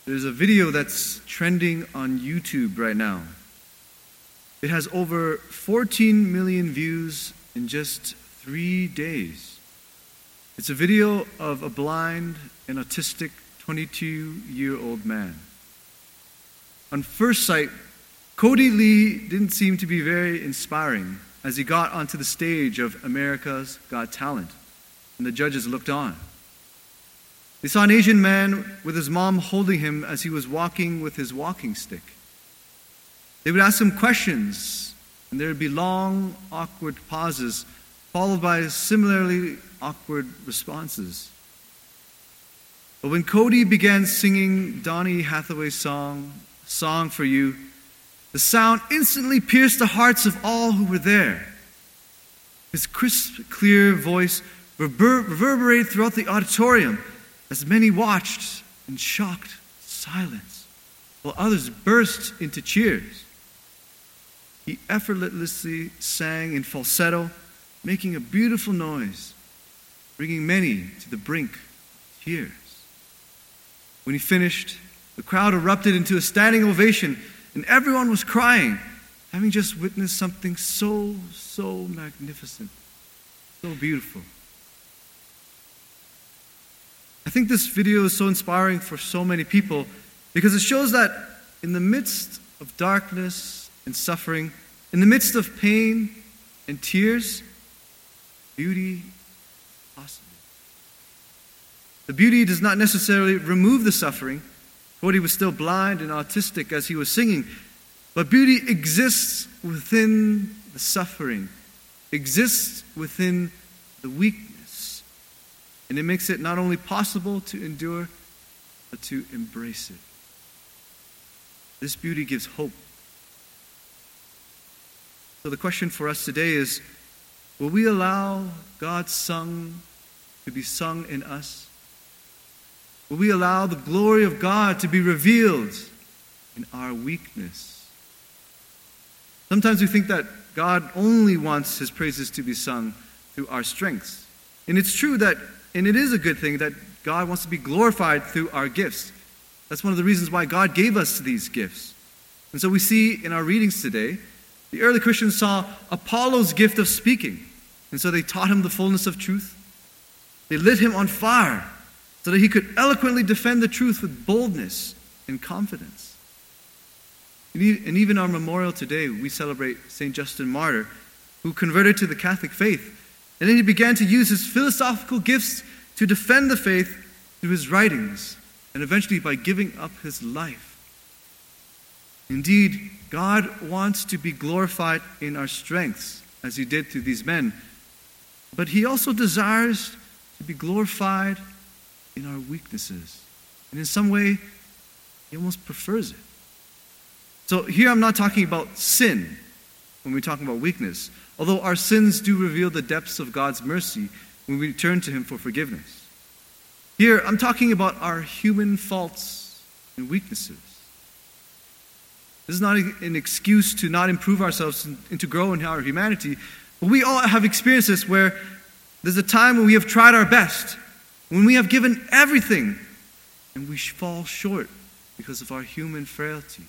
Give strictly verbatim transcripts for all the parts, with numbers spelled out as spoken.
There's a video that's trending on YouTube right now. It has over fourteen million views in just three days. It's a video of a blind and autistic twenty-two-year-old man. On first sight, Cody Lee didn't seem to be very inspiring as he got onto the stage of America's Got Talent, and the judges looked on. They saw an Asian man with his mom holding him as he was walking with his walking stick. They would ask him questions, and there would be long, awkward pauses, followed by similarly awkward responses. But when Cody began singing Donny Hathaway's song, Song for You, the sound instantly pierced the hearts of all who were there. His crisp, clear voice rever- reverberated throughout the auditorium as many watched in shocked silence, while others burst into cheers. He effortlessly sang in falsetto, making a beautiful noise, bringing many to the brink of tears. When he finished, the crowd erupted into a standing ovation, and everyone was crying, having just witnessed something so, so magnificent, so beautiful. I think this video is so inspiring for so many people because it shows that in the midst of darkness and suffering, in the midst of pain and tears, beauty is possible. The beauty does not necessarily remove the suffering. Cody was still blind and autistic as he was singing, but beauty exists within the suffering, exists within the weakness, and it makes it not only possible to endure, but to embrace it. This beauty gives hope. So the question for us today is, will we allow God's song to be sung in us? Will we allow the glory of God to be revealed in our weakness? Sometimes we think that God only wants His praises to be sung through our strengths. And it's true that, and it is a good thing, that God wants to be glorified through our gifts. That's one of the reasons why God gave us these gifts. And so we see in our readings today, the early Christians saw Apollo's gift of speaking. And so they taught him the fullness of truth. They lit him on fire so that he could eloquently defend the truth with boldness and confidence. And even our memorial today, we celebrate Saint Justin Martyr, who converted to the Catholic faith. And then he began to use his philosophical gifts to defend the faith through his writings, and eventually by giving up his life. Indeed, God wants to be glorified in our strengths, as He did through these men. But He also desires to be glorified in our weaknesses. And in some way, He almost prefers it. So here I'm not talking about sin when we're talking about weakness, although our sins do reveal the depths of God's mercy when we turn to Him for forgiveness. Here I'm talking about our human faults and weaknesses. This is not an excuse to not improve ourselves and to grow in our humanity, but we all have experiences where there's a time when we have tried our best, when we have given everything, and we fall short because of our human frailty.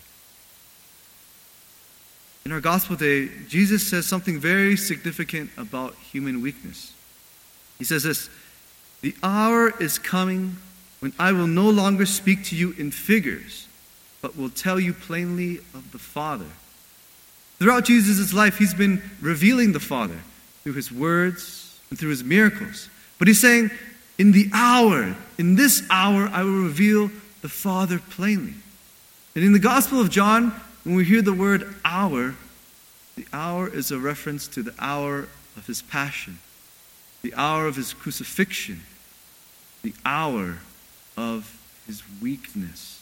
In our gospel today, Jesus says something very significant about human weakness. He says this, "The hour is coming when I will no longer speak to you in figures, but will tell you plainly of the Father." Throughout Jesus' life, He's been revealing the Father through His words and through His miracles. But He's saying, in the hour, in this hour, I will reveal the Father plainly. And in the Gospel of John, when we hear the word hour, the hour is a reference to the hour of His passion, the hour of His crucifixion, the hour of His weakness.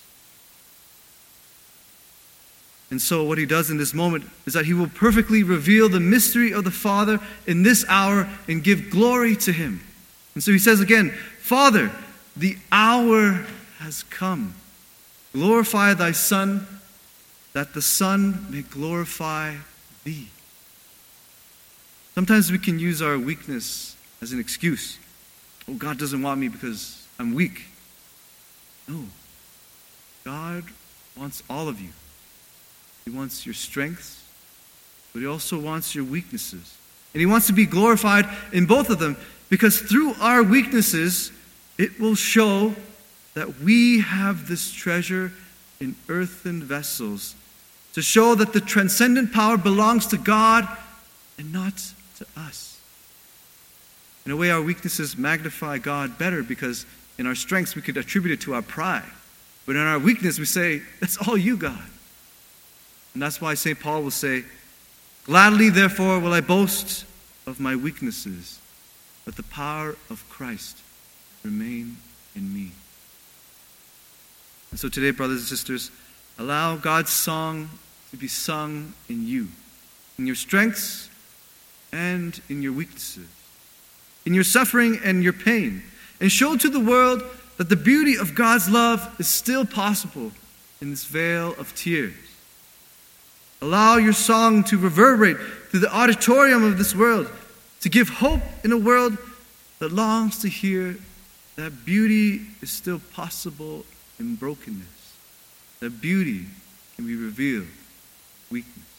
And so what He does in this moment is that He will perfectly reveal the mystery of the Father in this hour and give glory to Him. And so He says again, "Father, the hour has come. Glorify Thy Son, that the Son may glorify Thee." Sometimes we can use our weakness as an excuse. Oh, God doesn't want me because I'm weak. No. God wants all of you. He wants your strengths, but he also wants your weaknesses. And he wants to be glorified in both of them, because through our weaknesses, it will show that we have this treasure in earthen vessels, to show that the transcendent power belongs to God and not to us. In a way, our weaknesses magnify God better, because in our strengths we could attribute it to our pride. But in our weakness we say, that's all you, God. And that's why Saint Paul will say, gladly therefore will I boast of my weaknesses, that the power of Christ remain in me. And so today, brothers and sisters, allow God's song to be sung in you, in your strengths and in your weaknesses, in your suffering and your pain, and show to the world that the beauty of God's love is still possible in this vale of tears. Allow your song to reverberate through the auditorium of this world, to give hope in a world that longs to hear that beauty is still possible in brokenness, that beauty can be revealed in weakness.